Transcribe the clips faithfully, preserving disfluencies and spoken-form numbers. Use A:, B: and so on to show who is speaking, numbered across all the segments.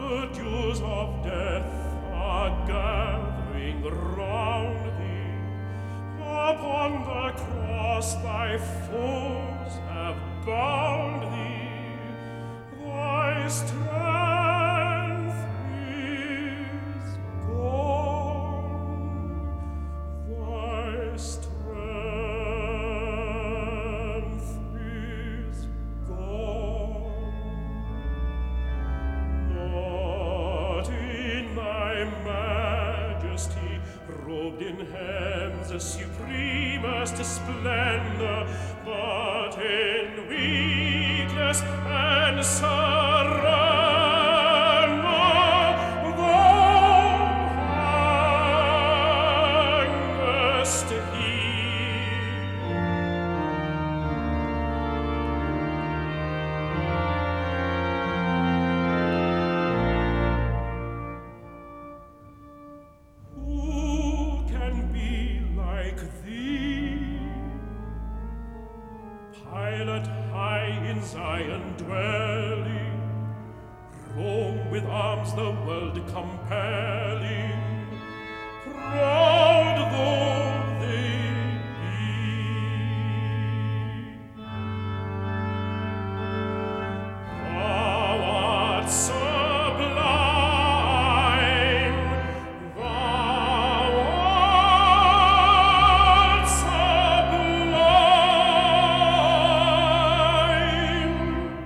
A: the dews of death are gathering round thee. Upon the cross thy foes have bound thee. Thy strength is gone. Thy strength is gone. Not in thy majesty, robed in heaven's supremest splendor, but in weakness and surrender, thou hangest here. Who can be like thee? Pilate high in Zion dwelling, Rome with arms the world compelling, proud though they be. Thou art sublime, thou art sublime.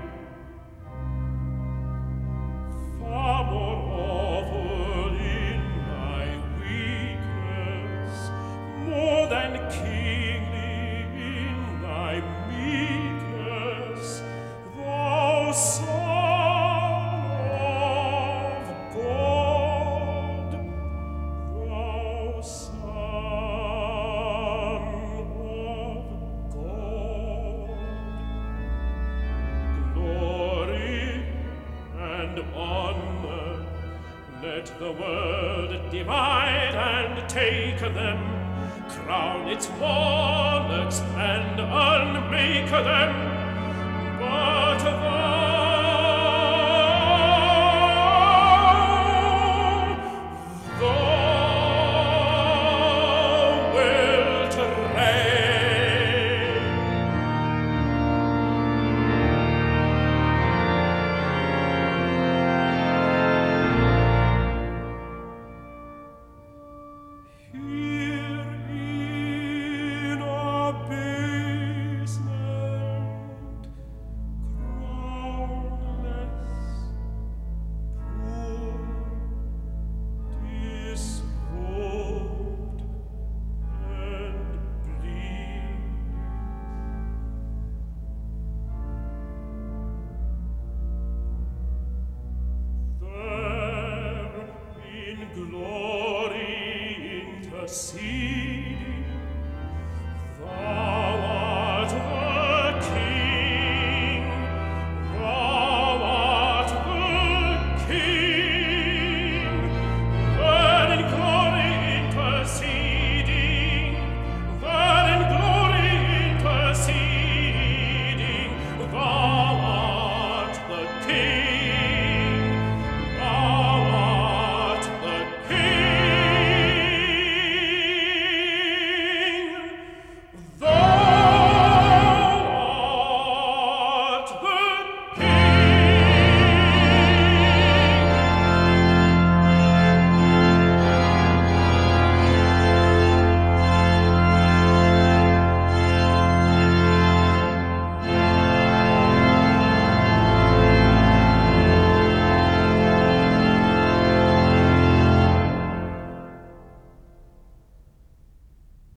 A: Far more awful in thy weakness, more than kingly in thy meekness, thou Son of God, thou Son of God. Glory and honor, let the world divide and take them, crown its monarchs and unmake them.